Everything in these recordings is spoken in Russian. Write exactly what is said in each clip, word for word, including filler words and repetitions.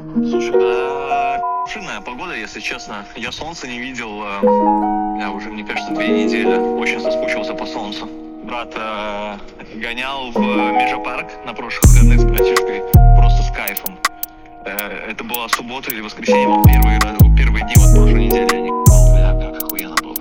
Слушай, да, пшенная погода, если честно. Я солнца не видел, э, я уже, мне кажется, две недели. Очень соскучился по солнцу. Брат э, гонял в Межапарк на прошлых выходных с братишкой, просто с кайфом. Э, это была суббота или воскресенье, вот первые, первые дни вот прошлой недели я не ебал, бля, как охуенно было.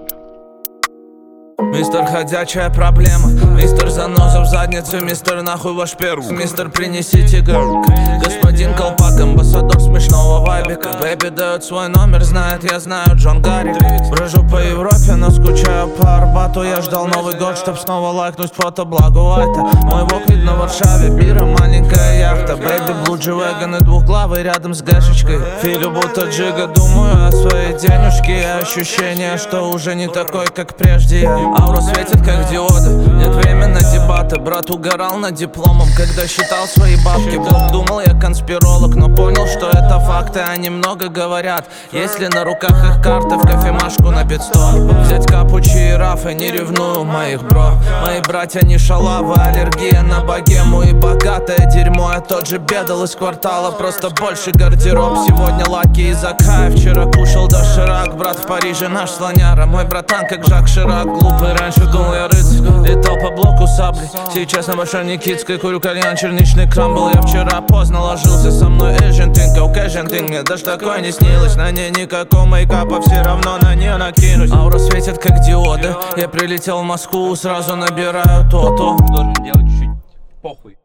Мистер ходячая проблема, мистер заноза в задницу, мистер нахуй ваш первый, мистер принесите girl, господин колпак, амбассадор смешного вайбика. Бэби дает свой номер, знает, я знаю, Джон Гарри. Брожу по Европе, но скучаю по Арбату. Я ждал Новый год, чтоб снова лайкнуть фото Благо Уайта. Мой вок видно в Варшаве, бира, маленькая яхта. Бэби, блу G-Wagon и двухглавый рядом с гэшечкой. Филю будто джига, думаю о своей денежке. И ощущение, что уже не такой, как прежде я. Аура светит, как диоды, нет времени на дебаты. Брат угорал над дипломом, когда считал свои бабки. Бог думал, я конспиролог, но понял, что это факты. Они много говорят, если на руках их карты. В кофемашку на пятьсот взять капучи и рафы, не ревную моих бро. Мои братья не шалавы, аллергия на богему и богатое дерьмо. Я тот же бедал из квартала, просто больше гардероб. Сегодня лаки из Акая, вчера кушал доширак. Брат в Париже наш слоняра, мой братан как Жак Ширак. Глупый, раньше думал я рыцарь, летал по блоку саблей. Сейчас на Большой Никитской курю кальян, черничный крамбл. Я вчера поздно ложился, со мной Asian thing, Caucasian thing. Мне даже такое не снилось, на ней никакого мейкапа, все равно на нее накинусь. Аура светит как диоды, я прилетел в Москву, сразу набираю то-то. Должен делать чуть-чуть похуй.